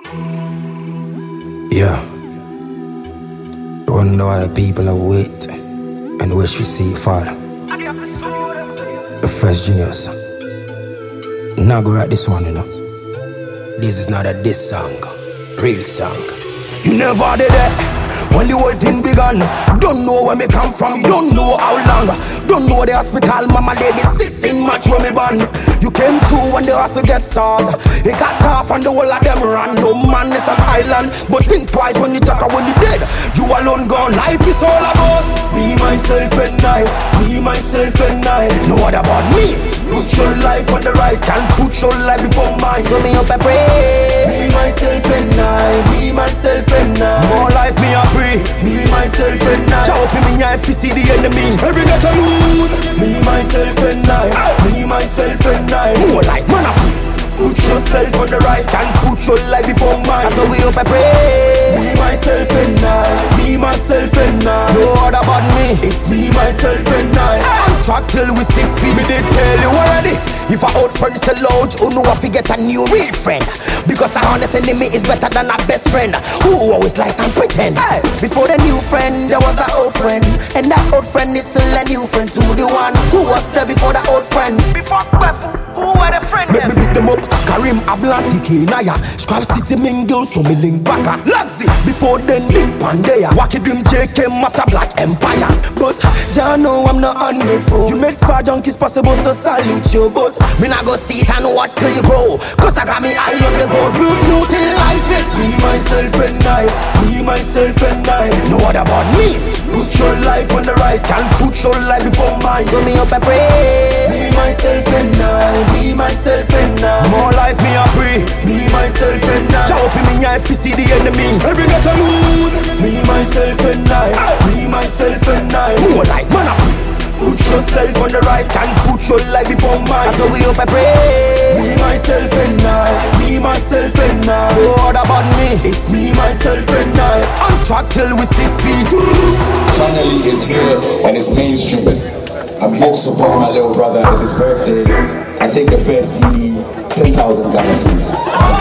Yeah. Wonder why people are wait and wish we see it fall. The Fresh Genius. Now go write this one, you know. This is not a diss song, real song. You never did it when the whole thing began. Don't know where me come from, you don't know how long. Don't know the hospital, mama lady 16 match when me born. You came through when the hustle get soft. It got tough and the whole of them ran. No man is an island, but think twice when you talk when you dead. You alone gone, life is all about me, myself and I. Me, myself and I. No other about me. Put your life on the rise, can't put your life before mine. So me up and pray. Me, myself and I. Me, myself and I. More life me a pray. Me, myself and I. Chop in me eye if you see the enemy. Every day I lose. Me, myself and I. Me, myself and I. More life man a pray. Put yourself on the rise, can't put your life before mine. So we up and pray. Me, myself and I. Me, myself and I. No other about me. It's me, myself and I. Track till we 6 feet. Me they tell you already. If a old friend sell out, who know if we get a new real friend? Because a honest enemy is better than a best friend who always lies and pretend. Before the new friend, there was the old friend, and that old friend is still a new friend to the one who was there before the old friend. Before Befu, who were the friend? Let me beat them up. Karim Ablanti Kinaya, Scrap City Mingle, so me link back. Laxi, before then Big Pandea, Wacky Dream J came after Black Empire. But ya know I'm not ungrateful. You made Spa Junkies possible, so salute you. But me not go see it and what till you grow. Cause I got me eye on the gold. Blue truth in life is me, myself and I. Me, myself and I. No other about me. Put your life on the rise, can't put your life before mine. So me up and pray. Me, myself and I. Me, myself and I. More life me a pray. Me, myself and I. Chop in me eye if you see the enemy. Every day I lose. Me, myself and I. Me, myself and I. More life man a pray. Put yourself on the rise, can't put your life before mine. So we up and pray. Me, myself and I. Me, myself and I. No other about me. It's me, myself and I. On track till we 6 feet. Finally it's here and it's mainstream. I'm here to support my little brother. It's his birthday. I take the first CD, 10,000 galaxies.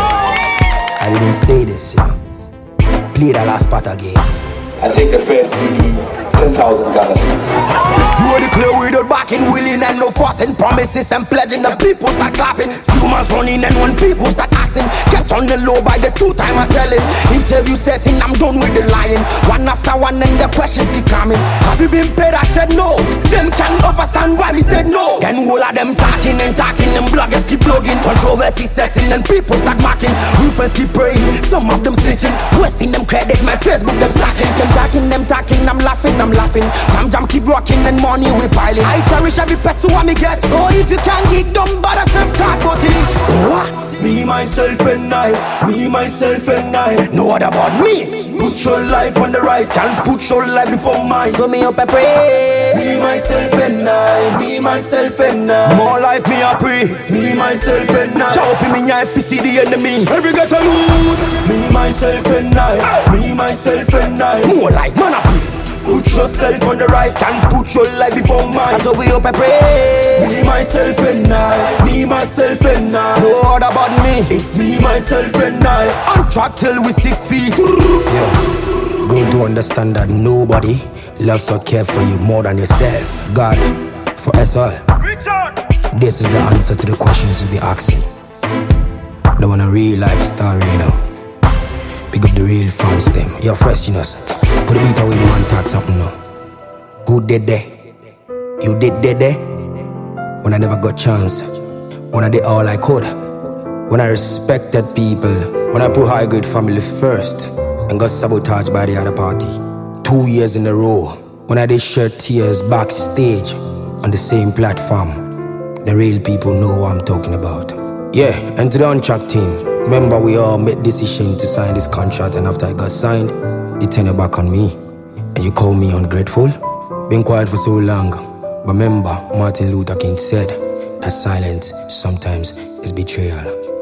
I didn't say this, yeah. Play the last part again. I take the first CD, 10,000 galaxies. You are the clear without backing, willing and no forcing promises and pledging. The people start clapping, few months running and when people start asking, kept on the low by the truth I'm telling. Interview setting, I'm done with the lying. One after one and the questions keep coming. Have you been paid? I said no. Them can't understand why me said no. Then all of them talking and talking and bloggers keep blogging. Controversy setting and people start marking. Roofers keep praying, some of them snitching, wasting them credit, my Facebook them slacking. Them talking, I'm laughing. Jam keep rocking and money we piling. I cherish every person what me get. So if you can't gig, don't bother self-talk about it. Me, myself and I. Me, myself and I. No other about me. Put your life on the rise, can't put your life before mine. So me up and pray. Me, myself and I. Me, myself and I. More life me a pray. Me, myself and I. Chop in me eye if you see the enemy. Every get a lose. Me, myself and I. Me, myself and I. More life man a pray. Put yourself on the rise, can't put your life before mine. So we up and pray. Me, myself and I. Me, myself and I. No other about me. It's me, myself and I. On track till we 6 feet. Yeah. Going to understand that nobody loves or cares for you more than yourself. God, for us all. This is the answer to the questions you be asking. They want a real life story, you know. Pick up the real fans them. You're fresh innocent. Put the beat away, you want to talk something now. Who did that? You did that? When I never got chance. When I did all I could. When I respected people. When I put high grade family first. And got sabotaged by the other party. 2 years in a row. When I did shed tears backstage. On the same platform. The real people know what I'm talking about. Yeah, and to the Untrack team. Remember we all made decision to sign this contract, and after I got signed, you turn your back on me and you call me ungrateful. Been quiet for so long, but remember Martin Luther King said that silence sometimes is betrayal.